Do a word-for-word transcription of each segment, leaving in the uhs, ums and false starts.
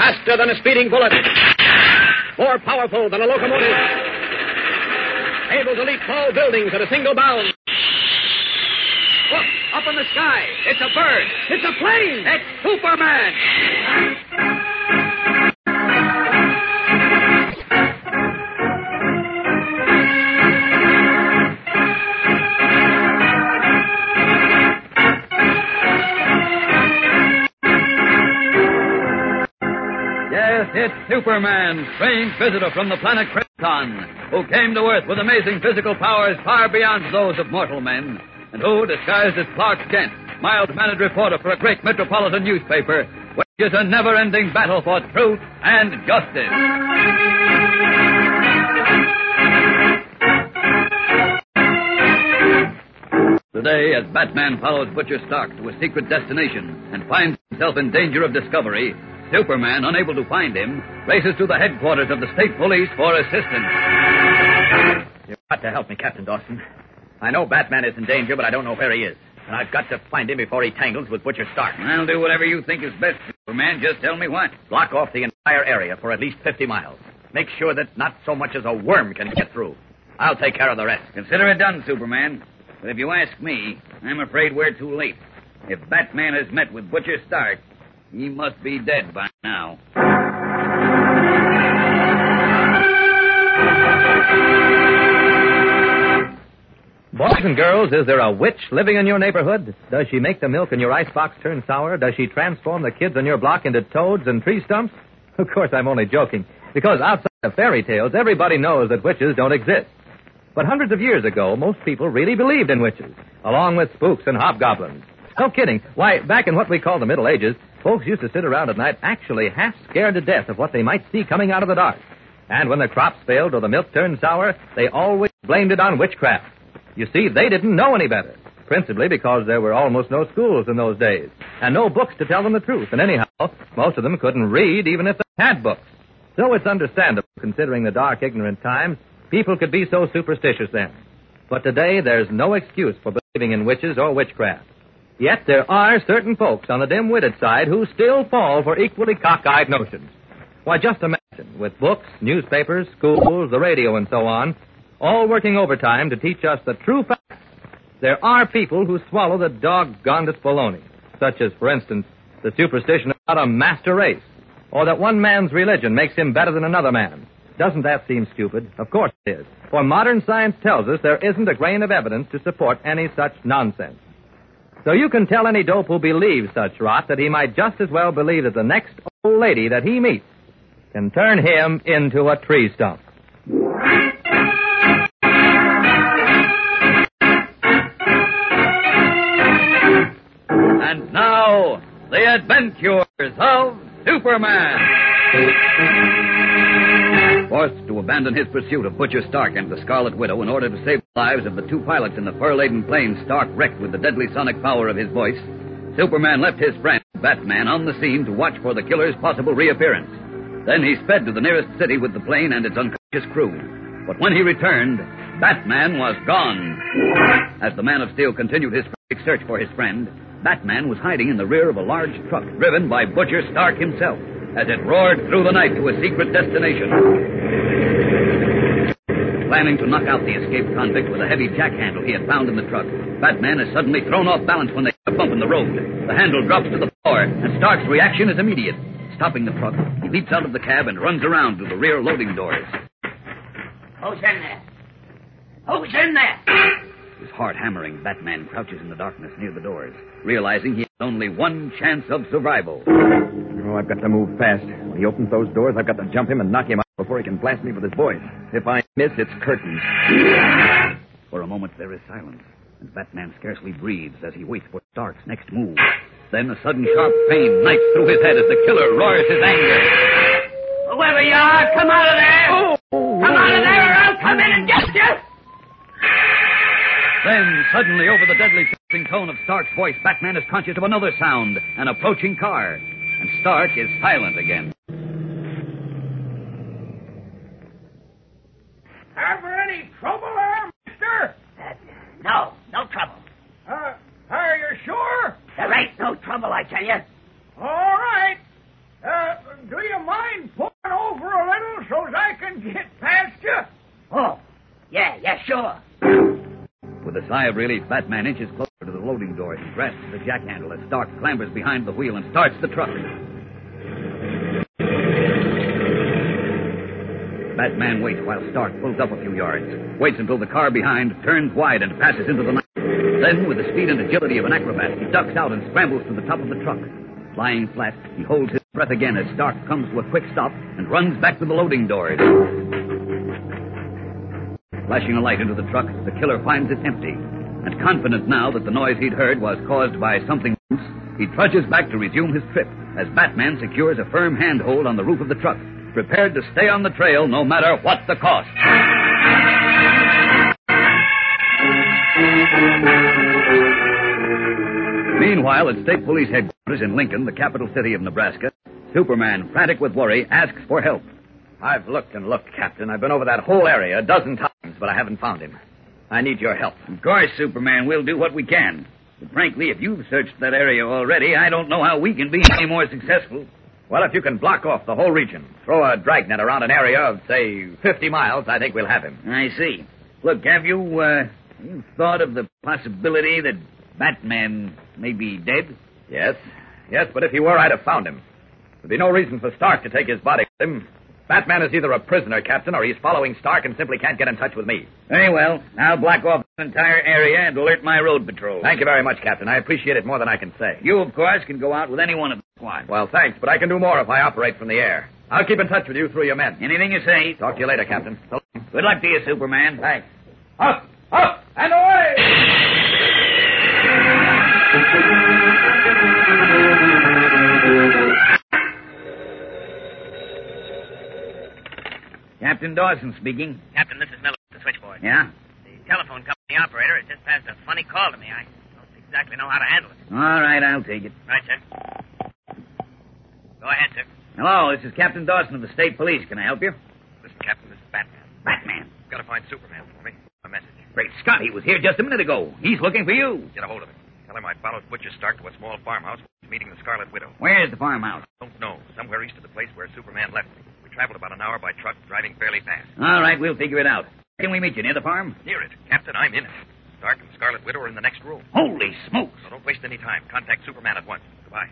Faster than a speeding bullet. More powerful than a locomotive. Able to leap tall buildings at a single bound. Look, up in the sky. It's a bird. It's a plane. It's Superman. Yes, it's Superman, strange visitor from the planet Krypton, who came to Earth with amazing physical powers far beyond those of mortal men, and who, disguised as Clark Kent, mild-mannered reporter for a great metropolitan newspaper, wages a never-ending battle for truth and justice. Today, as Batman follows Butcher Stark to a secret destination and finds himself in danger of discovery, Superman, unable to find him, races to the headquarters of the state police for assistance. You've got to help me, Captain Dawson. I know Batman is in danger, but I don't know where he is. And I've got to find him before he tangles with Butcher Stark. I'll do whatever you think is best, Superman. Just tell me what. Block off the entire area for at least fifty miles. Make sure that not so much as a worm can get through. I'll take care of the rest. Consider it done, Superman. But if you ask me, I'm afraid we're too late. If Batman has met with Butcher Stark, he must be dead by now. Boys and girls, is there a witch living in your neighborhood? Does she make the milk in your icebox turn sour? Does she transform the kids on your block into toads and tree stumps? Of course, I'm only joking, because outside of fairy tales, everybody knows that witches don't exist. But hundreds of years ago, most people really believed in witches, along with spooks and hobgoblins. No kidding. Why, back in what we call the Middle Ages, folks used to sit around at night actually half scared to death of what they might see coming out of the dark. And when the crops failed or the milk turned sour, they always blamed it on witchcraft. You see, they didn't know any better, principally because there were almost no schools in those days, and no books to tell them the truth. And anyhow, most of them couldn't read even if they had books. So it's understandable, considering the dark, ignorant times, people could be so superstitious then. But today, there's no excuse for believing in witches or witchcraft. Yet there are certain folks on the dim-witted side who still fall for equally cockeyed notions. Why, just imagine, with books, newspapers, schools, the radio, and so on, all working overtime to teach us the true facts, there are people who swallow the doggonedest baloney, such as, for instance, the superstition about a master race, or that one man's religion makes him better than another man. Doesn't that seem stupid? Of course it is, for modern science tells us there isn't a grain of evidence to support any such nonsense. So you can tell any dope who believes such rot that he might just as well believe that the next old lady that he meets can turn him into a tree stump. And now, the adventures of Superman. Forced to abandon his pursuit of Butcher Stark and the Scarlet Widow in order to save the lives of the two pilots in the fur-laden plane Stark wrecked with the deadly sonic power of his voice, Superman left his friend, Batman, on the scene to watch for the killer's possible reappearance. Then he sped to the nearest city with the plane and its unconscious crew. But when he returned, Batman was gone. As the Man of Steel continued his frantic search for his friend, Batman was hiding in the rear of a large truck driven by Butcher Stark himself, as it roared through the night to a secret destination. Planning to knock out the escaped convict with a heavy jack handle he had found in the truck, Batman is suddenly thrown off balance when they hit a bump in the road. The handle drops to the floor, and Stark's reaction is immediate. Stopping the truck, he leaps out of the cab and runs around to the rear loading doors. Who's in there? Who's in there? His heart hammering, Batman crouches in the darkness near the doors, realizing he has only one chance of survival. Oh, I've got to move fast. When he opens those doors, I've got to jump him and knock him out before he can blast me with his voice. If I miss, it's curtains. For a moment, there is silence, and Batman scarcely breathes as he waits for Stark's next move. Then a sudden sharp pain knifes through his head as the killer roars his anger. Whoever you are, come out of there! Oh. Come out of there or I'll come in and get you! Then, suddenly, over the deadly piercing tone of Stark's voice, Batman is conscious of another sound, an approaching car. And Stark is silent again. Ever any trouble there, mister? Uh, no, no trouble. Uh, are you sure? There ain't no trouble, I tell you. All right. Uh, do you mind pulling over a little so's I can get past you? Oh, yeah, yeah, sure. With a sigh of relief, Batman inches closer to the loading doors and grasps the jack handle as Stark clambers behind the wheel and starts the truck. Batman waits while Stark pulls up a few yards, waits until the car behind turns wide and passes into the night. Then, with the speed and agility of an acrobat, he ducks out and scrambles to the top of the truck. Flying flat, he holds his breath again as Stark comes to a quick stop and runs back to the loading doors. Flashing a light into the truck, the killer finds it empty. And confident now that the noise he'd heard was caused by something loose, he trudges back to resume his trip as Batman secures a firm handhold on the roof of the truck, prepared to stay on the trail no matter what the cost. Meanwhile, at State Police headquarters in Lincoln, the capital city of Nebraska, Superman, frantic with worry, asks for help. I've looked and looked, Captain. I've been over that whole area a dozen times, but I haven't found him. I need your help. Of course, Superman, we'll do what we can. But frankly, if you've searched that area already, I don't know how we can be any more successful. Well, if you can block off the whole region, throw a dragnet around an area of, say, fifty miles, I think we'll have him. I see. Look, have you, uh, you thought of the possibility that Batman may be dead? Yes. Yes, but if he were, I'd have found him. There'd be no reason for Stark to take his body with him. Batman is either a prisoner, Captain, or he's following Stark and simply can't get in touch with me. Very well. I'll block off the entire area and alert my road patrol. Thank you very much, Captain. I appreciate it more than I can say. You, of course, can go out with any one of the squad. Well, thanks, but I can do more if I operate from the air. I'll keep in touch with you through your men. Anything you say. Talk to you later, Captain. So long. Good luck to you, Superman. Thanks. Up, up, and away! Captain Dawson speaking. Captain, this is Miller at the switchboard. Yeah? The telephone company operator has just passed a funny call to me. I don't exactly know how to handle it. All right, I'll take it. Right, sir. Go ahead, sir. Hello, this is Captain Dawson of the State Police. Can I help you? Listen, Captain, this is Batman. Batman. Got to find Superman for me. A message. Great Scott, he was here just a minute ago. He's looking for you. Get a hold of him. Tell him I followed Butcher Stark to a small farmhouse where he's meeting the Scarlet Widow. Where's the farmhouse? Don't know. Somewhere east of the place where Superman left me. We traveled about an hour by truck, driving fairly fast. All right, we'll figure it out. Can we meet you near the farm? Near it. Captain, I'm in it. Stark and Scarlet Widow are in the next room. Holy smokes. So don't waste any time. Contact Superman at once. Goodbye.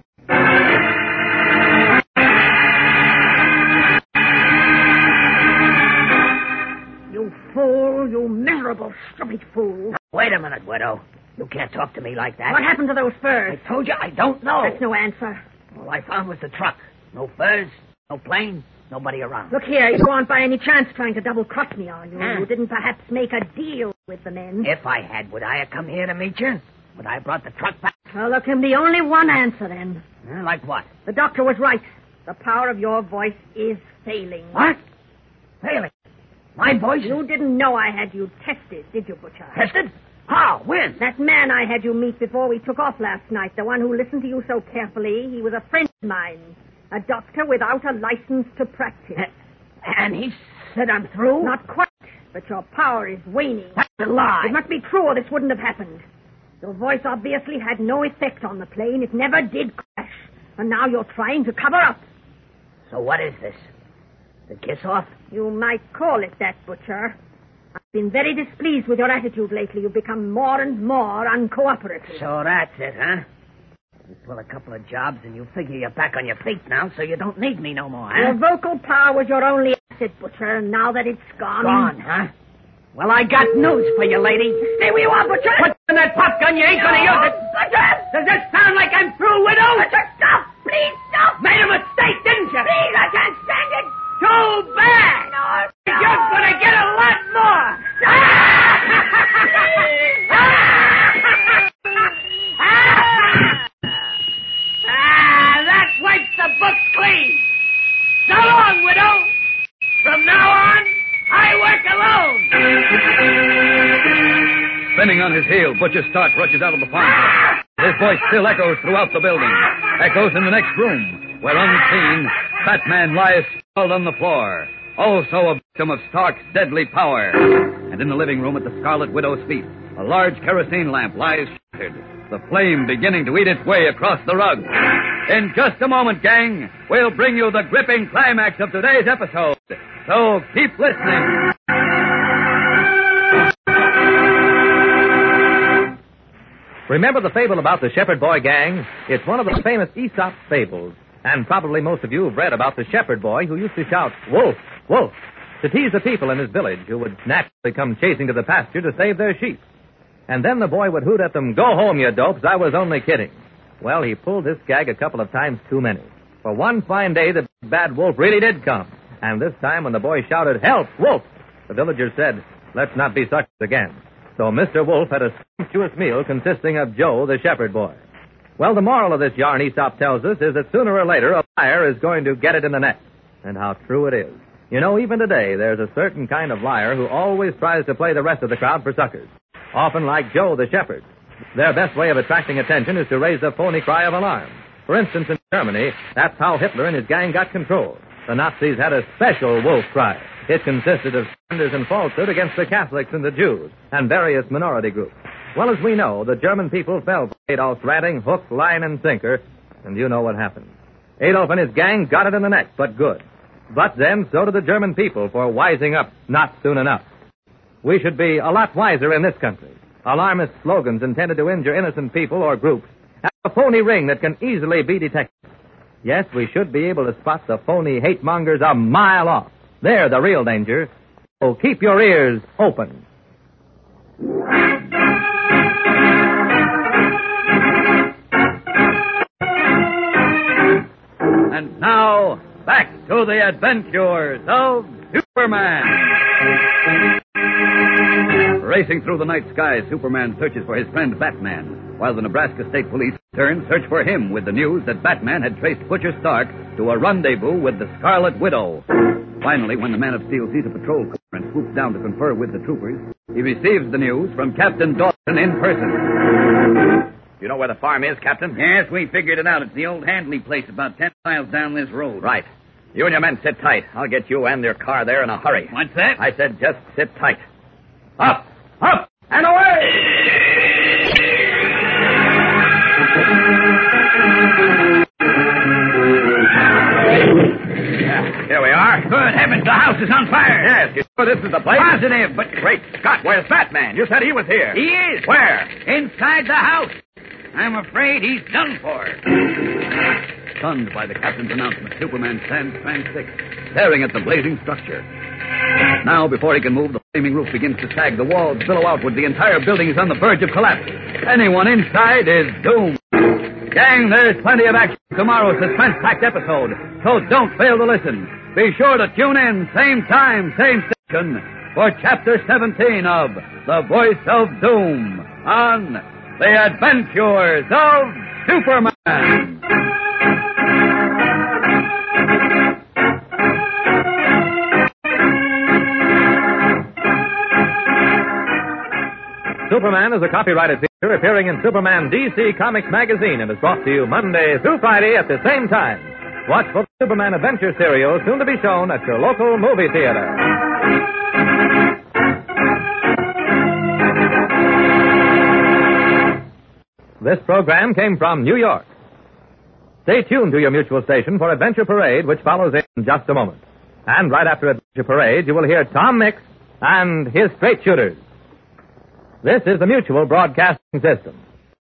You fool, you miserable, stupid fool. Wait a minute, Widow. You can't talk to me like that. What happened to those furs? I told you I don't know. That's no answer. All I found was the truck. No furs, no plane, nobody around. Look here, you aren't by any chance trying to double-cross me, are you? Huh? You didn't perhaps make a deal with the men? If I had, would I have come here to meet you? Would I have brought the truck back? Well, there can be only one answer, then. Huh, like what? The doctor was right. The power of your voice is failing. What? Failing? My voice? You didn't know I had you tested, did you, Butcher? Tested? How? When? That man I had you meet before we took off last night, the one who listened to you so carefully, he was a friend of mine. A doctor without a license to practice. And he said I'm through? Not quite, but your power is waning. That's a lie. It must be true or this wouldn't have happened. Your voice obviously had no effect on the plane. It never did crash. And now you're trying to cover up. So what is this? The kiss-off? You might call it that, Butcher. I've been very displeased with your attitude lately. You've become more and more uncooperative. So that's it, huh? You pull a couple of jobs and you figure you're back on your feet now, so you don't need me no more, huh? Your vocal power was your only asset, Butcher, and now that it's gone... Gone, huh? Well, I got news for you, lady. Stay where you are, Butcher! Put in that pop gun, you ain't gonna use it! Butcher! Does this sound like I'm through, Widow? Butcher, stop! Please, stop! Made a mistake, didn't you? Please, I can't stand it! Too bad! No, no. You're gonna get a lot more! Ah, that wipes the books clean! So long, Widow! From now on, I work alone! Spinning on his heel, Butcher Stark rushes out of the farmhouse. His voice still echoes throughout the building. Echoes in the next room, where unseen, Batman lies sprawled on the floor, also a victim of Stark's deadly power. And in the living room at the Scarlet Widow's feet, a large kerosene lamp lies shattered, the flame beginning to eat its way across the rug. In just a moment, gang, we'll bring you the gripping climax of today's episode. So keep listening. Remember the fable about the Shepherd Boy Gang? It's one of the famous Aesop fables. And probably most of you have read about the shepherd boy who used to shout, "Wolf, wolf," to tease the people in his village who would naturally come chasing to the pasture to save their sheep. And then the boy would hoot at them, "Go home, you dopes, I was only kidding." Well, he pulled this gag a couple of times too many. For one fine day, the bad wolf really did come. And this time when the boy shouted, "Help, wolf," the villagers said, "Let's not be such again." So Mister Wolf had a sumptuous meal consisting of Joe, the shepherd boy. Well, the moral of this yarn Aesop tells us is that sooner or later a liar is going to get it in the neck. And how true it is. You know, even today, there's a certain kind of liar who always tries to play the rest of the crowd for suckers. Often like Joe the shepherd. Their best way of attracting attention is to raise a phony cry of alarm. For instance, in Germany, that's how Hitler and his gang got control. The Nazis had a special wolf cry. It consisted of slanders and falsehood against the Catholics and the Jews and various minority groups. Well, as we know, the German people fell for Adolf's ranting, hook, line, and sinker, and you know what happened. Adolf and his gang got it in the neck, but good. But then, so did the German people for wising up not soon enough. We should be a lot wiser in this country. Alarmist slogans intended to injure innocent people or groups have a phony ring that can easily be detected. Yes, we should be able to spot the phony hate mongers a mile off. They're the real danger. So keep your ears open. And now, back to the adventures of Superman. Racing through the night sky, Superman searches for his friend Batman, while the Nebraska State Police in turn search for him with the news that Batman had traced Butcher Stark to a rendezvous with the Scarlet Widow. Finally, when the Man of Steel sees a patrol car and swoops down to confer with the troopers, he receives the news from Captain Dawson in person. You know where the farm is, Captain? Yes, we figured it out. It's the old Handley place about ten miles down this road. Right. You and your men sit tight. I'll get you and your car there in a hurry. What's that? I said just sit tight. Up! Up! And away! Yeah, here we are. Good heavens, the house is on fire. Yes, you sure this is the place? Positive, but... Great Scott, where's Batman? You said he was here. He is. Where? Inside the house. I'm afraid he's done for. Stunned by the captain's announcement, Superman stands transfixed, staring at the blazing structure. Now, before he can move, the flaming roof begins to sag. The walls billow outward. The entire building is on the verge of collapse. Anyone inside is doomed. Gang, there's plenty of action in tomorrow's suspense-packed episode, so don't fail to listen. Be sure to tune in, same time, same station, for Chapter seventeen of The Voice of Doom on The Adventures of Superman. Superman is a copyrighted feature appearing in Superman D C Comics magazine and is brought to you Monday through Friday at the same time. Watch for the Superman Adventure serial soon to be shown at your local movie theater. This program came from New York. Stay tuned to your mutual station for Adventure Parade, which follows in just a moment. And right after Adventure Parade, you will hear Tom Mix and his Straight Shooters. This is the Mutual Broadcasting System.